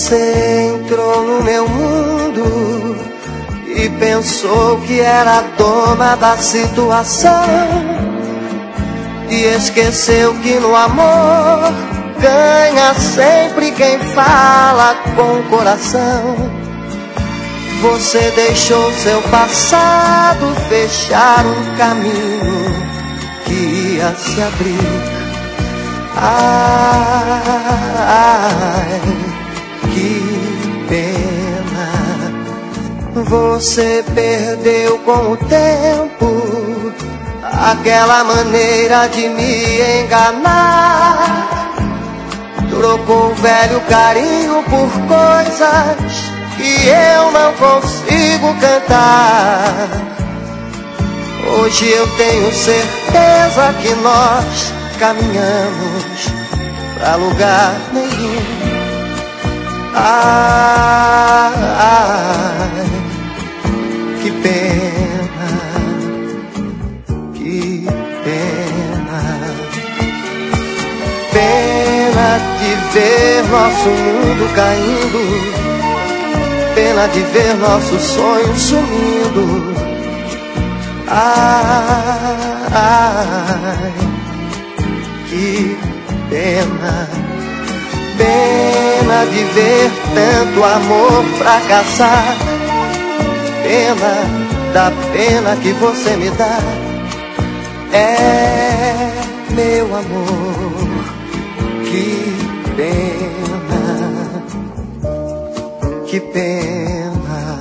Você entrou no meu mundo e pensou que era dona da situação, e esqueceu que no amor ganha sempre quem fala com o coração. Você deixou seu passado fechar um caminho que ia se abrir. Ai, que pena. Você perdeu com o tempo aquela maneira de me enganar. Trocou o velho carinho por coisas que eu não consigo cantar. Hoje eu tenho certeza que nós caminhamos pra lugar nenhum. Ai, que pena, que pena. Pena de ver nosso mundo caindo, pena de ver nossos sonhos sumindo. Ai, que pena. Pena de ver tanto amor fracassar. Pena da pena que você me dá. É, meu amor, que pena, que pena.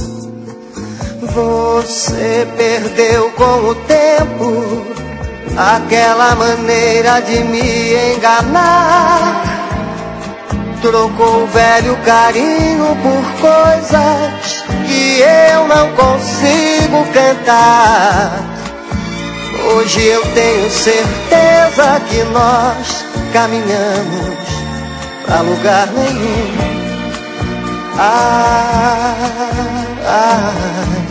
Você perdeu com o tempo aquela maneira de me enganar. Trocou o velho carinho por coisas que eu não consigo cantar. Hoje eu tenho certeza que nós caminhamos pra lugar nenhum. Ai, ai.